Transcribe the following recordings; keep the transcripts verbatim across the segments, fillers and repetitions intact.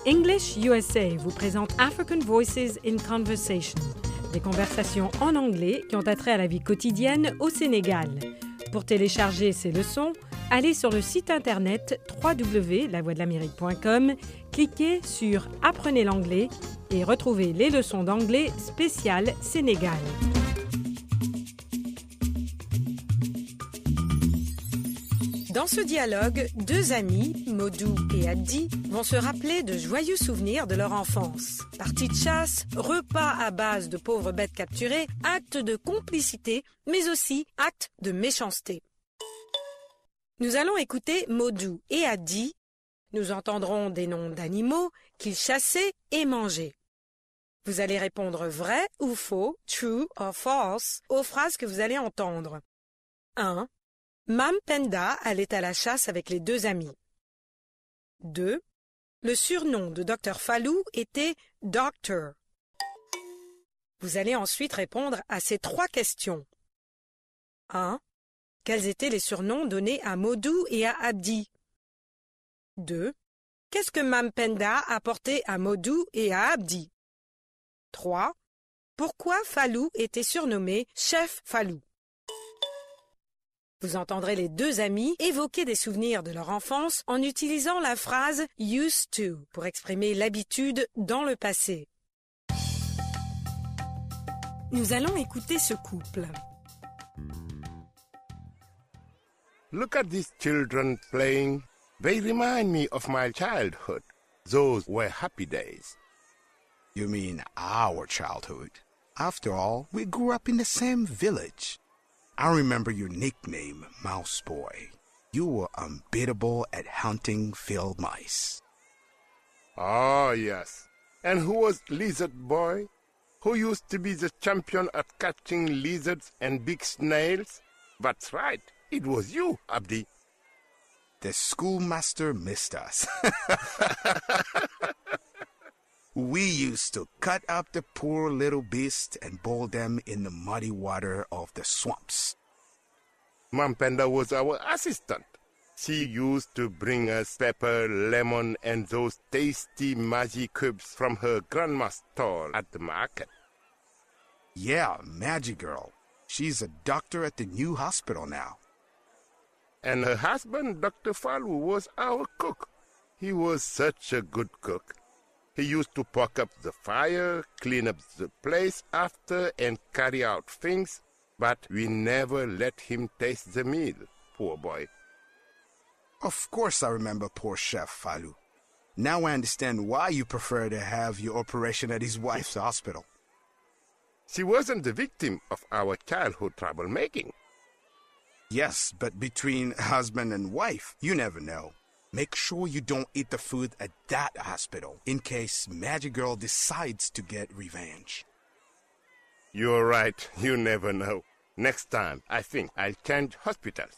English U S A vous présente African Voices in Conversation, des conversations en anglais qui ont attrait à la vie quotidienne au Sénégal. Pour télécharger ces leçons, allez sur le site internet w w w point la voix de l'amérique point com, cliquez sur « Apprenez l'anglais » et retrouvez les leçons d'anglais spéciales Sénégal. Dans ce dialogue, deux amis, Modou et Abdi, vont se rappeler de joyeux souvenirs de leur enfance. Parties de chasse, repas à base de pauvres bêtes capturées, actes de complicité, mais aussi actes de méchanceté. Nous allons écouter Modou et Abdi. Nous entendrons des noms d'animaux qu'ils chassaient et mangeaient. Vous allez répondre vrai ou faux, true or false, aux phrases que vous allez entendre. un. Mam Penda allait à la chasse avec les deux amis. deux. Le surnom de docteur Fallou était Doctor. Vous allez ensuite répondre à ces trois questions. un. Quels étaient les surnoms donnés à Modou et à Abdi? deux. Qu'est-ce que Mam Penda apportait à Modou et à Abdi? trois. Pourquoi Fallou était surnommé Chef Fallou? Vous entendrez les deux amis évoquer des souvenirs de leur enfance en utilisant la phrase « used to » pour exprimer l'habitude dans le passé. Nous allons écouter ce couple. Look at these children playing. They remind me of my childhood. Those were happy days. You mean our childhood? After all, we grew up in the same village. I remember your nickname, Mouse Boy. You were unbeatable at hunting field mice. Oh, yes. And who was Lizard Boy? Who used to be the champion at catching lizards and big snails? That's right. It was you, Abdi. The schoolmaster missed us. We used to cut up the poor little beasts and boil them in the muddy water of the swamps. Mam Penda was our assistant. She used to bring us pepper, lemon, and those tasty magic cubes from her grandma's stall at the market. Yeah, Magic Girl. She's a doctor at the new hospital now. And her husband, Doctor Fallou, was our cook. He was such a good cook. He used to poke up the fire, clean up the place after, and carry out things, but we never let him taste the meal, poor boy. Of course I remember poor Chef Fallou. Now I understand why you prefer to have your operation at his wife's hospital. She wasn't the victim of our childhood troublemaking. Yes, but between husband and wife, you never know. Make sure you don't eat the food at that hospital in case Magic Girl decides to get revenge. You're right. You never know. Next time, I think I'll change hospitals.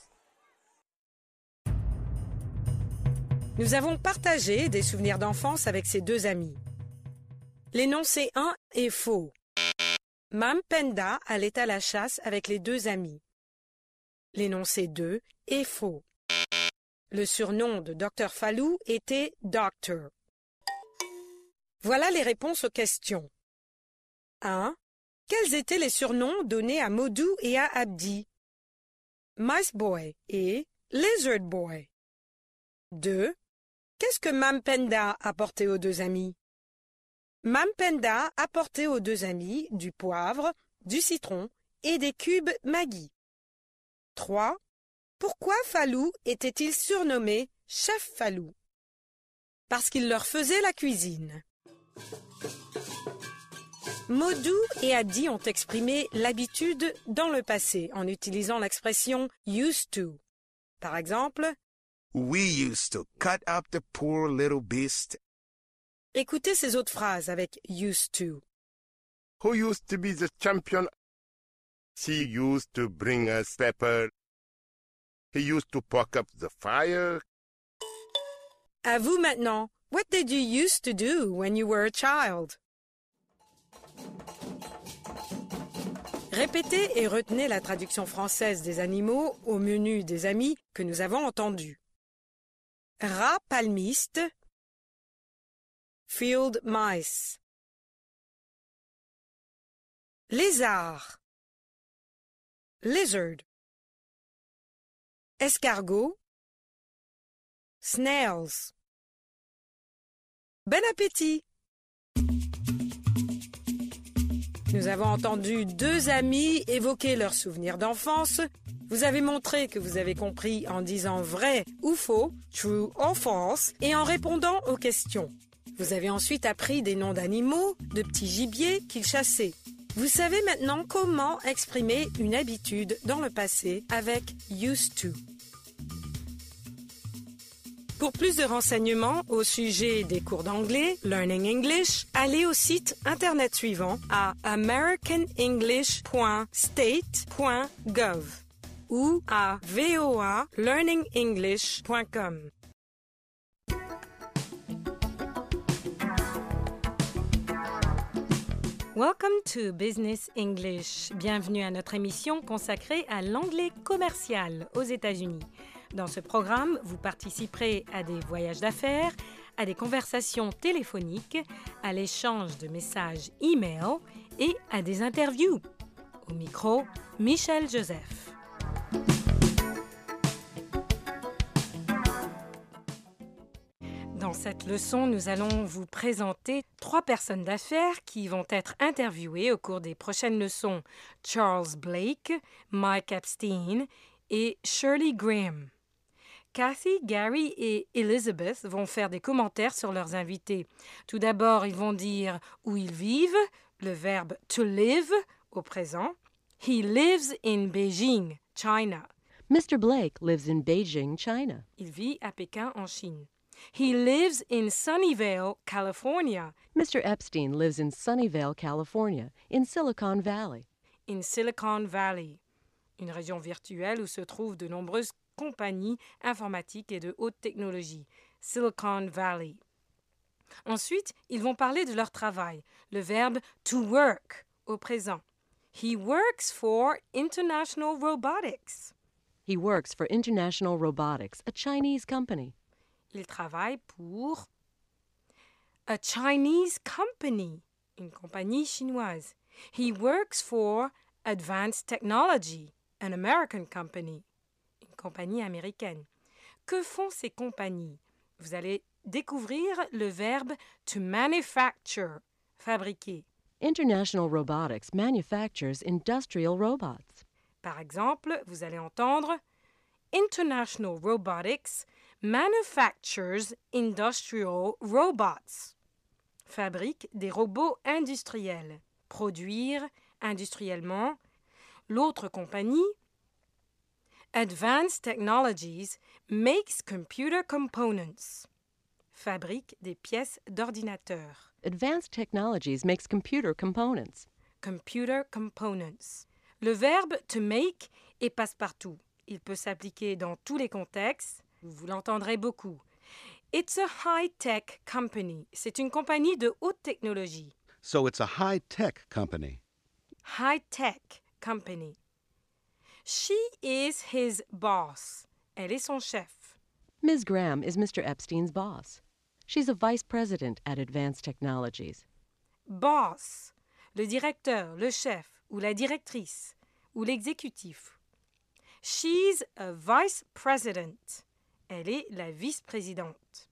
Nous avons partagé des souvenirs d'enfance avec ces deux amis. L'énoncé un est faux. Mam Penda allait à la chasse avec les deux amis. L'énoncé deux est faux. Le surnom de docteur Fallou était Doctor. Voilà les réponses aux questions. un. Quels étaient les surnoms donnés à Modou et à Abdi? Mice Boy et Lizard Boy. deux. Qu'est-ce que Mam Penda apportait aux deux amis? Mam Penda apportait aux deux amis du poivre, du citron et des cubes Maggi. trois. Pourquoi Fallou était-il surnommé Chef Fallou? Parce qu'il leur faisait la cuisine. Modou et Abdi ont exprimé l'habitude dans le passé en utilisant l'expression « used to ». Par exemple, « We used to cut up the poor little beast ». Écoutez ces autres phrases avec « used to ». Who used to be the champion? She used to bring us pepper. He used to poke up the fire. À vous maintenant. What did you used to do when you were a child? Répétez et retenez la traduction française des animaux au menu des amis que nous avons entendu. Rat palmiste, field mice. Lézard, lizard. Escargot, snails. Bon appétit! Nous avons entendu deux amis évoquer leurs souvenirs d'enfance. Vous avez montré que vous avez compris en disant vrai ou faux, true or false, et en répondant aux questions. Vous avez ensuite appris des noms d'animaux, de petits gibiers qu'ils chassaient. Vous savez maintenant comment exprimer une habitude dans le passé avec used to. Pour plus de renseignements au sujet des cours d'anglais, Learning English, allez au site internet suivant à american english point state point gov ou à v o a learning english point com. Welcome to Business English. Bienvenue à notre émission consacrée à l'anglais commercial aux États-Unis. Dans ce programme, vous participerez à des voyages d'affaires, à des conversations téléphoniques, à l'échange de messages e-mail et à des interviews. Au micro, Michel Joseph. Dans cette leçon, nous allons vous présenter trois personnes d'affaires qui vont être interviewées au cours des prochaines leçons. Charles Blake, Mike Epstein et Shirley Graham. Kathy, Gary et Elizabeth vont faire des commentaires sur leurs invités. Tout d'abord, ils vont dire où ils vivent, le verbe to live au présent. He lives in Beijing, China. Mister Blake lives in Beijing, China. Il vit à Pékin, en Chine. He lives in Sunnyvale, California. Mister Epstein lives in Sunnyvale, California, in Silicon Valley. In Silicon Valley, une région virtuelle où se trouvent de nombreuses compagnies informatiques et de haute technologie. Silicon Valley. Ensuite, ils vont parler de leur travail, le verbe to work au présent. He works for International Robotics. He works for International Robotics, a Chinese company. Il travaille pour a Chinese company, une compagnie chinoise. He works for Advanced Technology, an American company, une compagnie américaine. Que font ces compagnies? Vous allez découvrir le verbe to manufacture, fabriquer. International Robotics manufactures industrial robots. Par exemple, vous allez entendre International Robotics manufactures industrial robots. Fabrique des robots industriels. Produire industriellement. L'autre compagnie, Advanced Technologies, makes computer components. Fabrique des pièces d'ordinateur. Advanced Technologies makes computer components. Computer components. Le verbe to make est passe-partout. Il peut s'appliquer dans tous les contextes. Vous l'entendrez beaucoup. It's a high-tech company. C'est une compagnie de haute technologie. So it's a high-tech company. High-tech company. She is his boss. Elle est son chef. Miz Graham is Mister Epstein's boss. She's a vice president at Advanced Technologies. Boss, le directeur, le chef, ou la directrice, ou l'exécutif. She's a vice president. Elle est la vice-présidente.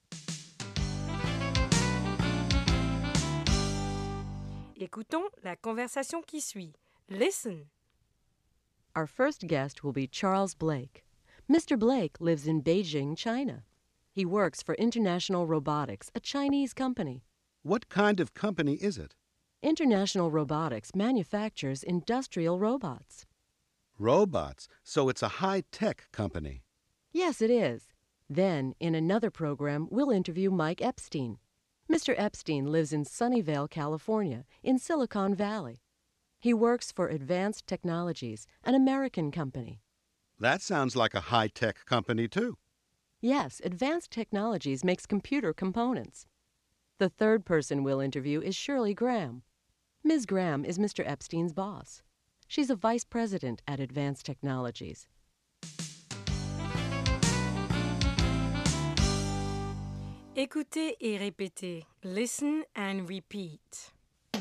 Écoutons la conversation qui suit. Listen. Our first guest will be Charles Blake. Mister Blake lives in Beijing, China. He works for International Robotics, a Chinese company. What kind of company is it? International Robotics manufactures industrial robots. Robots. So it's a high-tech company. Yes, it is. Then, in another program, we'll interview Mike Epstein. Mister Epstein lives in Sunnyvale, California, in Silicon Valley. He works for Advanced Technologies, an American company. That sounds like a high-tech company, too. Yes, Advanced Technologies makes computer components. The third person we'll interview is Shirley Graham. Miz Graham is Mister Epstein's boss. She's a vice president at Advanced Technologies. Écoutez et répétez. Listen and repeat.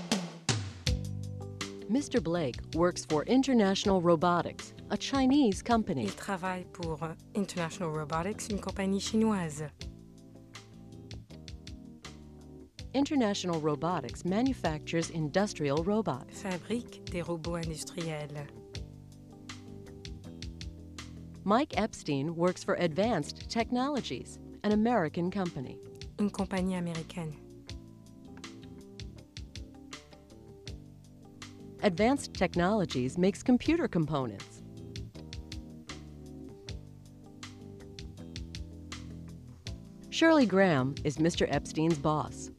Mister Blake works for International Robotics, a Chinese company. Il travaille pour International Robotics, une compagnie chinoise. International Robotics manufactures industrial robots. Fabrique des robots industriels. Mike Epstein works for Advanced Technologies, an American company. Une compagnie américaine. Advanced Technologies makes computer components. Shirley Graham is Mister Epstein's boss.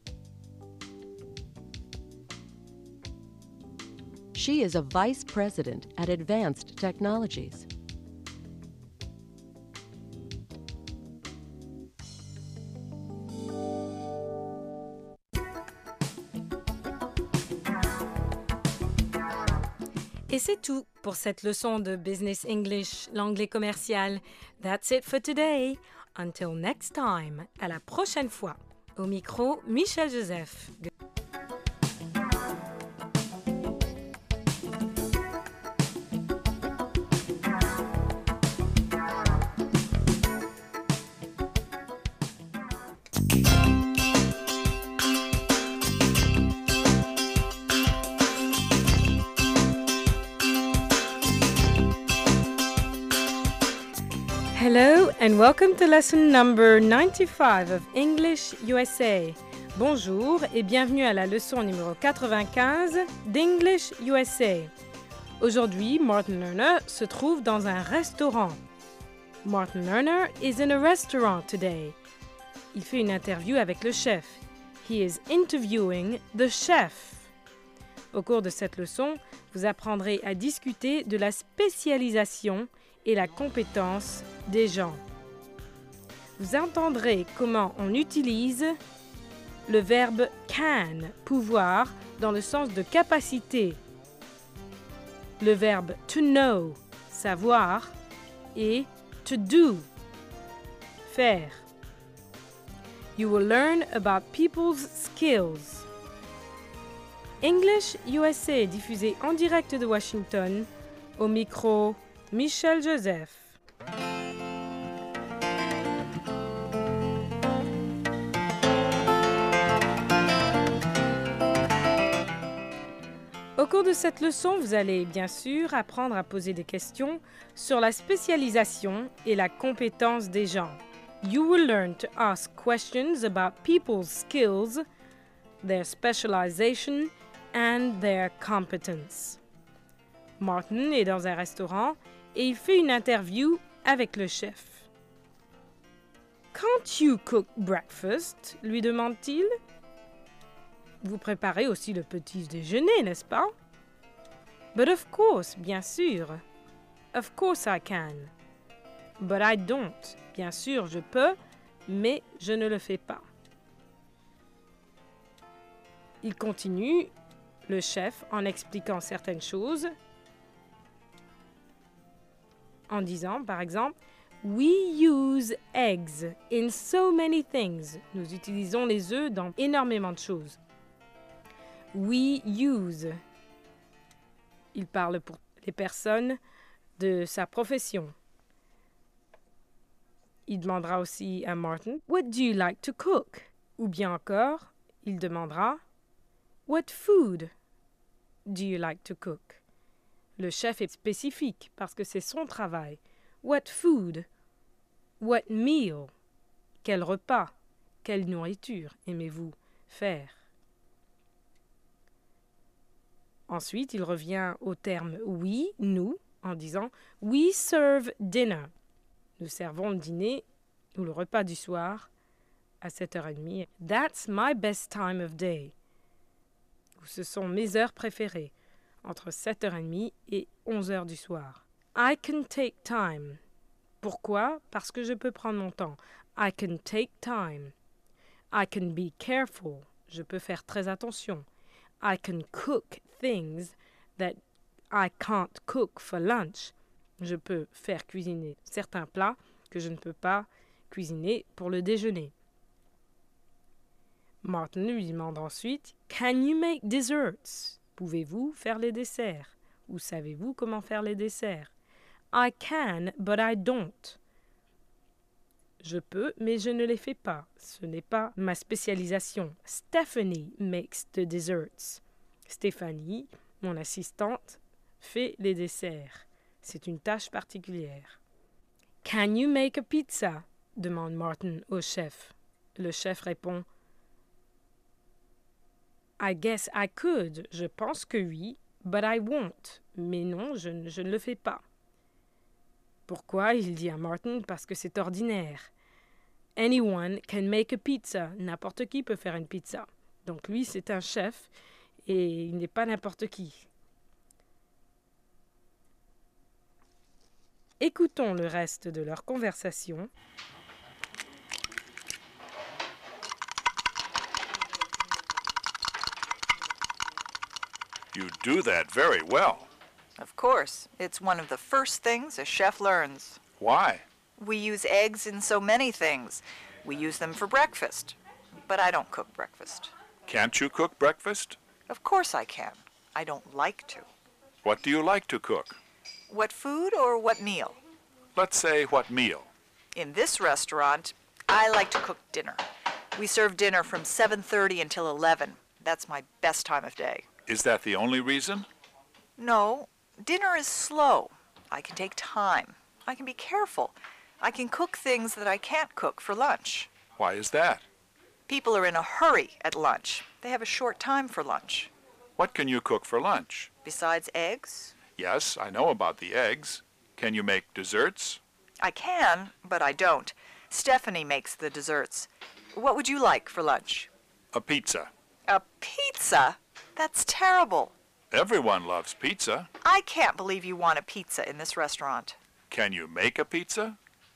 She is a vice president at Advanced Technologies. Et c'est tout pour cette leçon de Business English, l'anglais commercial. That's it for today. Until next time. À la prochaine fois. Au micro, Michel Joseph. Hello and welcome to lesson number ninety-five of English U S A. Bonjour et bienvenue à la leçon numéro quatre-vingt-quinze d'English U S A. Aujourd'hui, Martin Lerner se trouve dans un restaurant. Martin Lerner is in a restaurant today. Il fait une interview avec le chef. He is interviewing the chef. Au cours de cette leçon, vous apprendrez à discuter de la spécialisation et la compétence des gens. Vous entendrez comment on utilise le verbe can, pouvoir, dans le sens de capacité, le verbe to know, savoir, et to do, faire. You will learn about people's skills. English U S A diffusé en direct de Washington, au micro Michel Joseph. Au cours de cette leçon, vous allez bien sûr apprendre à poser des questions sur la spécialisation et la compétence des gens. You will learn to ask questions about people's skills, their specialization and their competence. Martin est dans un restaurant et il fait une interview avec le chef. « Can't you cook breakfast ?» lui demande-t-il. « Vous préparez aussi le petit déjeuner, n'est-ce pas ?»« But of course, bien sûr. Of course I can. But I don't. Bien sûr, je peux, mais je ne le fais pas. » Il continue, le chef, en expliquant certaines choses, en disant, par exemple, « We use eggs in so many things. » Nous utilisons les œufs dans énormément de choses. « We use. » Il parle pour les personnes de sa profession. Il demandera aussi à Martin, « What do you like to cook? » Ou bien encore, il demandera, « What food do you like to cook? » Le chef est spécifique parce que c'est son travail. What food? What meal? Quel repas? Quelle nourriture aimez-vous faire? Ensuite, il revient au terme we, nous, en disant we serve dinner. Nous servons le dîner ou le repas du soir à sept heures trente. That's my best time of day. Ce sont mes heures préférées. Entre sept heures trente et onze heures du soir. I can take time. Pourquoi? Parce que je peux prendre mon temps. I can take time. I can be careful. Je peux faire très attention. I can cook things that I can't cook for lunch. Je peux faire cuisiner certains plats que je ne peux pas cuisiner pour le déjeuner. Martin lui demande ensuite « Can you make desserts ?» Pouvez-vous faire les desserts? Ou savez-vous comment faire les desserts? I can, but I don't. Je peux, mais je ne les fais pas. Ce n'est pas ma spécialisation. Stephanie makes the desserts. Stéphanie, mon assistante, fait les desserts. C'est une tâche particulière. Can you make a pizza? Demande Martin au chef. Le chef répond I guess I could. Je pense que oui, but I won't. Mais non, je, ne- je ne le fais pas. Pourquoi? Il dit à Martin parce que c'est ordinaire. Anyone can make a pizza. N'importe qui peut faire une pizza. Donc lui, c'est un chef et il n'est pas n'importe qui. Écoutons le reste de leur conversation. You do that very well. Of course. It's one of the first things a chef learns. Why? We use eggs in so many things. We use them for breakfast. But I don't cook breakfast. Can't you cook breakfast? Of course I can. I don't like to. What do you like to cook? What food or what meal? Let's say what meal. In this restaurant, I like to cook dinner. We serve dinner from seven thirty until eleven. That's my best time of day. Is that the only reason? No, dinner is slow. I can take time. I can be careful. I can cook things that I can't cook for lunch. Why is that? People are in a hurry at lunch. They have a short time for lunch. What can you cook for lunch? Besides eggs, Yes, I know about the eggs. Can you make desserts? I can, but I don't. Stephanie makes the desserts. What would you like for lunch? A pizza. A pizza? That's terrible. Everyone loves pizza. I can't believe you want a pizza in this restaurant. Can you make a pizza?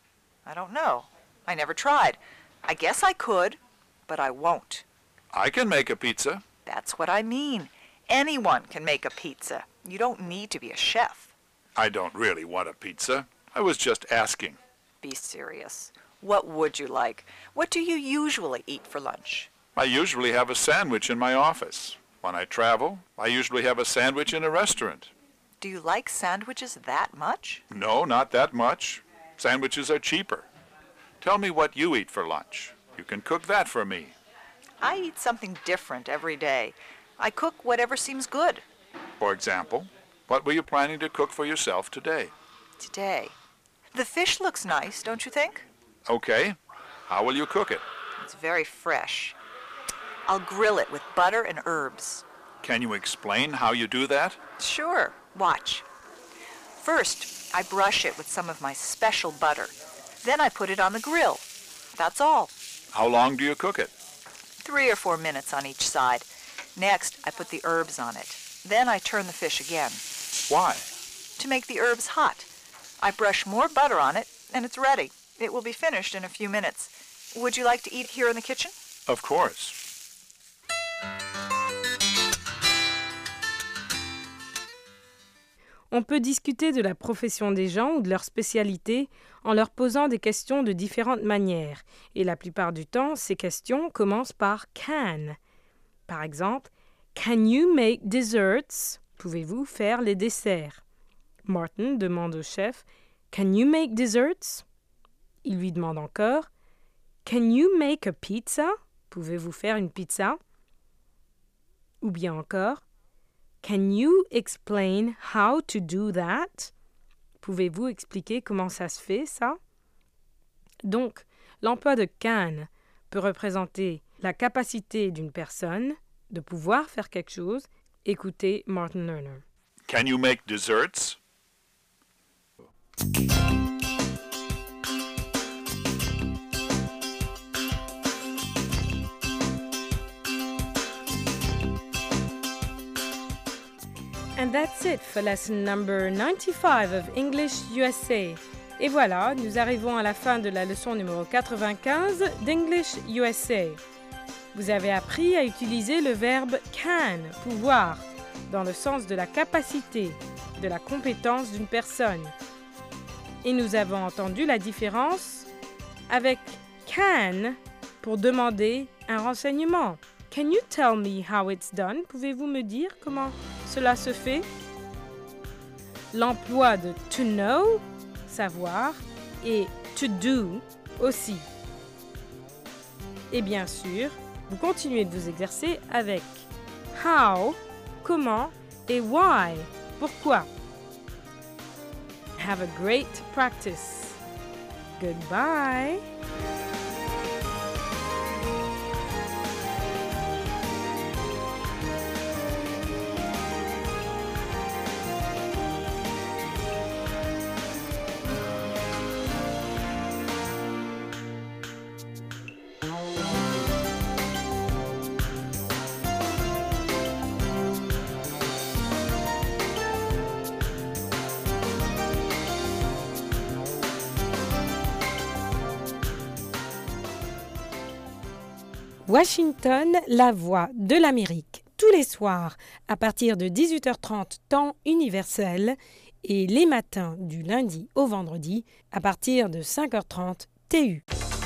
I don't know. I never tried. I guess I could, but I won't. I can make a pizza. That's what I mean. Anyone can make a pizza. You don't need to be a chef. I don't really want a pizza. I was just asking. Be serious. What would you like? What do you usually eat for lunch? I usually have a sandwich in my office. When I travel, I usually have a sandwich in a restaurant. Do you like sandwiches that much? No, not that much. Sandwiches are cheaper. Tell me what you eat for lunch. You can cook that for me. I eat something different every day. I cook whatever seems good. For example, what were you planning to cook for yourself today? Today. The fish looks nice, don't you think? Okay. How will you cook it? It's very fresh. I'll grill it with butter and herbs. Can you explain how you do that? Sure. Watch. First, I brush it with some of my special butter. Then I put it on the grill. That's all. How long do you cook it? Three or four minutes on each side. Next, I put the herbs on it. Then I turn the fish again. Why? To make the herbs hot. I brush more butter on it, and it's ready. It will be finished in a few minutes. Would you like to eat here in the kitchen? Of course. On peut discuter de la profession des gens ou de leur spécialité en leur posant des questions de différentes manières. Et la plupart du temps, ces questions commencent par « can ». Par exemple, « Can you make desserts ?» Pouvez-vous faire les desserts? Martin demande au chef « Can you make desserts ?» Il lui demande encore « Can you make a pizza ?» Pouvez-vous faire une pizza? Ou bien encore Can you explain how to do that? Pouvez-vous expliquer comment ça se fait, ça? Donc, l'emploi de can peut représenter la capacité d'une personne de pouvoir faire quelque chose. Écoutez Martin Lerner. Can you make desserts? And that's it for lesson number ninety-five of English U S A. Et voilà, nous arrivons à la fin de la leçon numéro quatre-vingt-quinze d'English U S A. Vous avez appris à utiliser le verbe can, pouvoir, dans le sens de la capacité, de la compétence d'une personne. Et nous avons entendu la différence avec can, pour demander un renseignement. Can you tell me how it's done? Pouvez-vous me dire comment cela se fait? L'emploi de to know, savoir, et to do aussi. Et bien sûr, vous continuez de vous exercer avec how, comment, et why, pourquoi. Have a great practice. Goodbye. Washington, la voix de l'Amérique, tous les soirs à partir de dix-huit heures trente temps universel et les matins du lundi au vendredi à partir de cinq heures trente T U.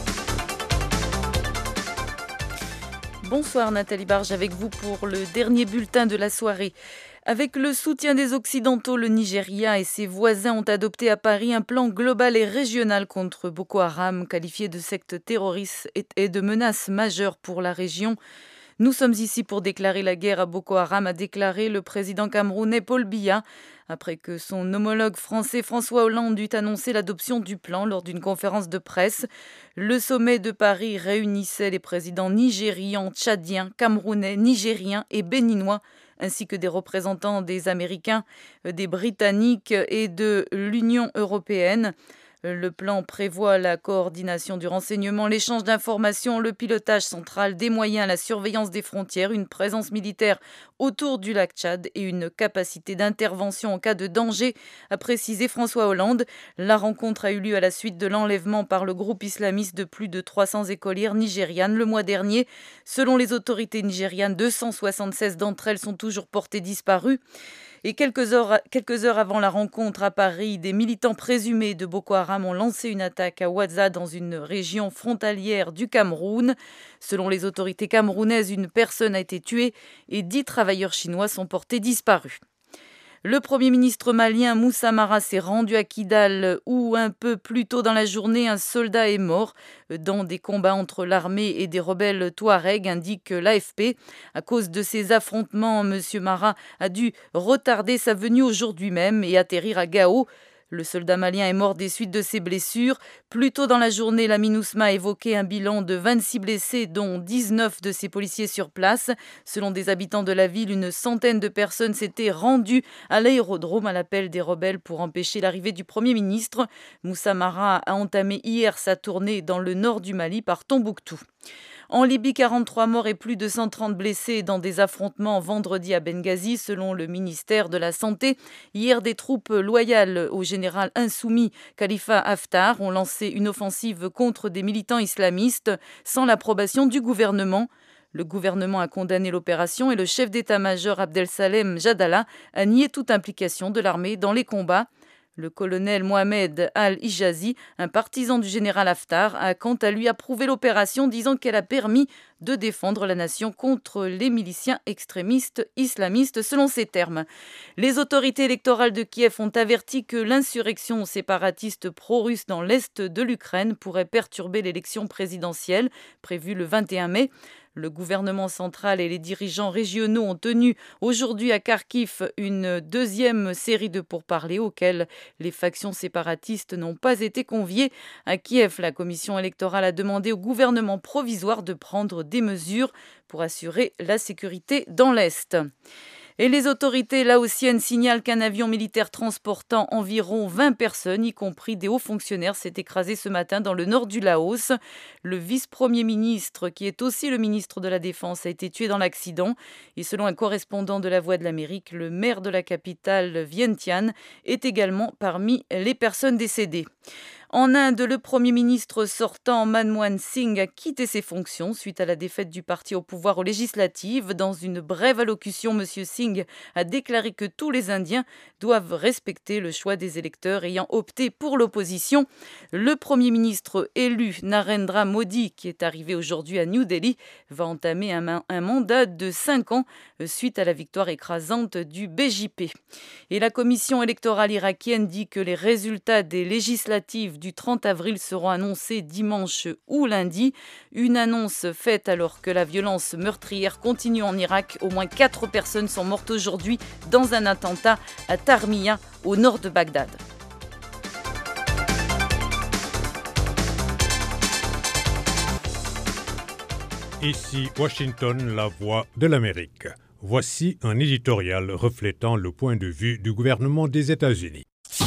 Bonsoir Nathalie Barge avec vous pour le dernier bulletin de la soirée. Avec le soutien des Occidentaux, le Nigeria et ses voisins ont adopté à Paris un plan global et régional contre Boko Haram, qualifié de secte terroriste et de menace majeure pour la région. Nous sommes ici pour déclarer la guerre à Boko Haram, a déclaré le président camerounais Paul Biya, après que son homologue français François Hollande eut annoncé l'adoption du plan lors d'une conférence de presse. Le sommet de Paris réunissait les présidents nigérians, tchadiens, camerounais, nigériens et béninois, ainsi que des représentants des Américains, des Britanniques et de l'Union européenne. Le plan prévoit la coordination du renseignement, l'échange d'informations, le pilotage central des moyens, la surveillance des frontières, une présence militaire autour du lac Tchad et une capacité d'intervention en cas de danger, a précisé François Hollande. La rencontre a eu lieu à la suite de l'enlèvement par le groupe islamiste de plus de trois cents écolières nigérianes le mois dernier. Selon les autorités nigérianes, deux cent soixante-seize d'entre elles sont toujours portées disparues. Et quelques heures, quelques heures avant la rencontre à Paris, des militants présumés de Boko Haram ont lancé une attaque à Ouaza dans une région frontalière du Cameroun. Selon les autorités camerounaises, une personne a été tuée et dix travailleurs chinois sont portés disparus. Le Premier ministre malien Moussa Mara s'est rendu à Kidal où, un peu plus tôt dans la journée, un soldat est mort dans des combats entre l'armée et des rebelles Touaregs, indique l'A F P. À cause de ces affrontements, M. Mara a dû retarder sa venue aujourd'hui même et atterrir à Gao. Le soldat malien est mort des suites de ses blessures. Plus tôt dans la journée, la MINUSMA a évoqué un bilan de vingt-six blessés, dont dix-neuf de ses policiers sur place. Selon des habitants de la ville, une centaine de personnes s'étaient rendues à l'aérodrome à l'appel des rebelles pour empêcher l'arrivée du Premier ministre. Moussa Mara a entamé hier sa tournée dans le nord du Mali par Tombouctou. En Libye, quarante-trois morts et plus de cent trente blessés dans des affrontements vendredi à Benghazi, selon le ministère de la Santé. Hier, des troupes loyales au général insoumis Khalifa Haftar ont lancé une offensive contre des militants islamistes sans l'approbation du gouvernement. Le gouvernement a condamné l'opération et le chef d'état-major Abdel Salem Jadala a nié toute implication de l'armée dans les combats. Le colonel Mohamed Al-Hijazi, un partisan du général Haftar, a quant à lui approuvé l'opération, disant qu'elle a permis de défendre la nation contre les miliciens extrémistes islamistes, selon ses termes. Les autorités électorales de Kiev ont averti que l'insurrection séparatiste pro-russe dans l'est de l'Ukraine pourrait perturber l'élection présidentielle prévue le vingt et un mai. Le gouvernement central et les dirigeants régionaux ont tenu aujourd'hui à Kharkiv une deuxième série de pourparlers auxquels les factions séparatistes n'ont pas été conviées. À Kiev, la commission électorale a demandé au gouvernement provisoire de prendre des mesures pour assurer la sécurité dans l'Est. Et les autorités laotiennes signalent qu'un avion militaire transportant environ vingt personnes, y compris des hauts fonctionnaires, s'est écrasé ce matin dans le nord du Laos. Le vice-premier ministre, qui est aussi le ministre de la Défense, a été tué dans l'accident. Et selon un correspondant de La Voix de l'Amérique, le maire de la capitale, Vientiane, est également parmi les personnes décédées. En Inde, le Premier ministre sortant Manmohan Singh a quitté ses fonctions suite à la défaite du parti au pouvoir aux législatives. Dans une brève allocution, M. Singh a déclaré que tous les Indiens doivent respecter le choix des électeurs ayant opté pour l'opposition. Le Premier ministre élu Narendra Modi, qui est arrivé aujourd'hui à New Delhi, va entamer un, un mandat de cinq ans suite à la victoire écrasante du B J P. Et la commission électorale irakienne dit que les résultats des législatives du trente avril seront annoncés dimanche ou lundi. Une annonce faite alors que la violence meurtrière continue en Irak. Au moins quatre personnes sont mortes aujourd'hui dans un attentat à Tarmiya, au nord de Bagdad. Ici Washington, la voix de l'Amérique. Voici un éditorial reflétant le point de vue du gouvernement des États-Unis.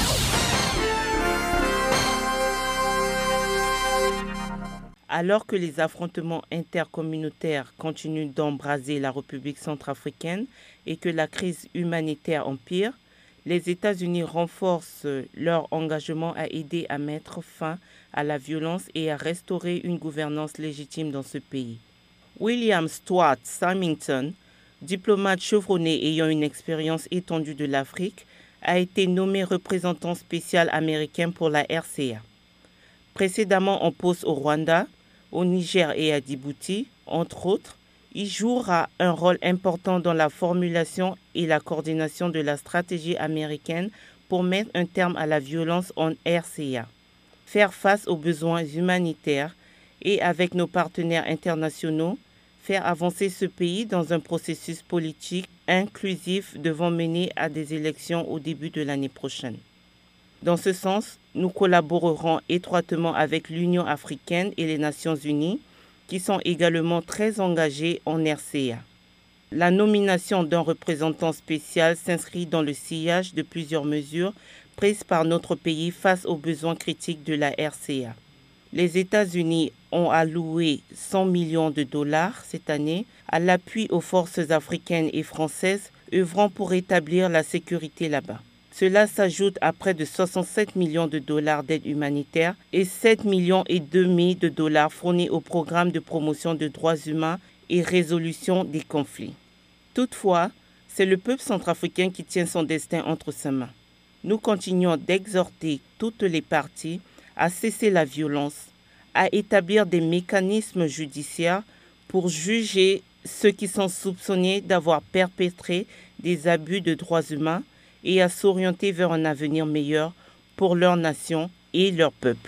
Alors que les affrontements intercommunautaires continuent d'embraser la République centrafricaine et que la crise humanitaire empire, les États-Unis renforcent leur engagement à aider à mettre fin à la violence et à restaurer une gouvernance légitime dans ce pays. William Stuart Symington, diplomate chevronné ayant une expérience étendue de l'Afrique, a été nommé représentant spécial américain pour la R C A. Précédemment en poste au Rwanda, au Niger et à Djibouti, entre autres, il jouera un rôle important dans la formulation et la coordination de la stratégie américaine pour mettre un terme à la violence en R C A, faire face aux besoins humanitaires et, avec nos partenaires internationaux, faire avancer ce pays dans un processus politique inclusif devant mener à des élections au début de l'année prochaine. Dans ce sens, nous collaborerons étroitement avec l'Union africaine et les Nations unies, qui sont également très engagés en R C A. La nomination d'un représentant spécial s'inscrit dans le sillage de plusieurs mesures prises par notre pays face aux besoins critiques de la R C A. Les États-Unis ont alloué cent millions de dollars cette année à l'appui aux forces africaines et françaises œuvrant pour rétablir la sécurité là-bas. Cela s'ajoute à près de soixante-sept millions de dollars d'aide humanitaire et sept millions et demi de dollars fournis au programme de promotion des droits humains et résolution des conflits. Toutefois, c'est le peuple centrafricain qui tient son destin entre ses mains. Nous continuons d'exhorter toutes les parties à cesser la violence, à établir des mécanismes judiciaires pour juger ceux qui sont soupçonnés d'avoir perpétré des abus de droits humains et à s'orienter vers un avenir meilleur pour leur nation et leur peuple.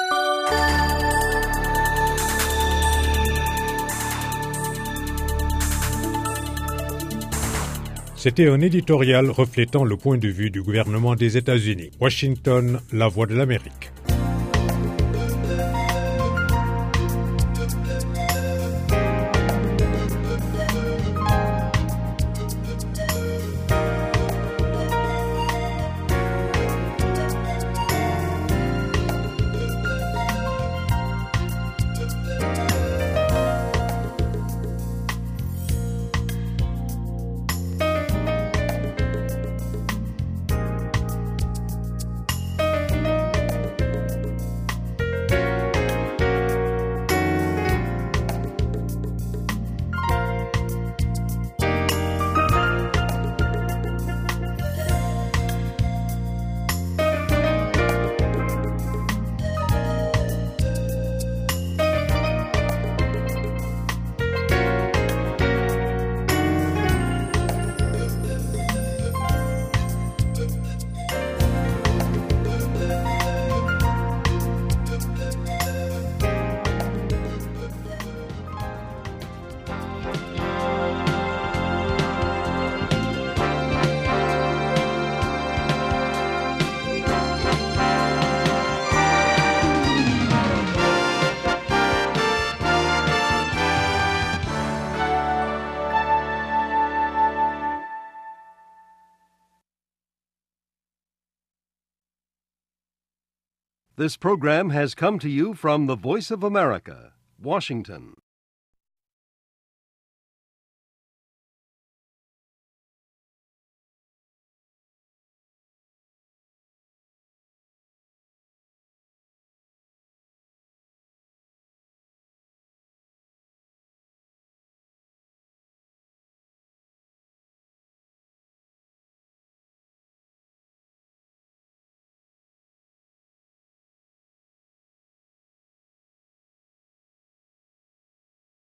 C'était un éditorial reflétant le point de vue du gouvernement des États-Unis. Washington, la voix de l'Amérique. This program has come to you from the Voice of America, Washington.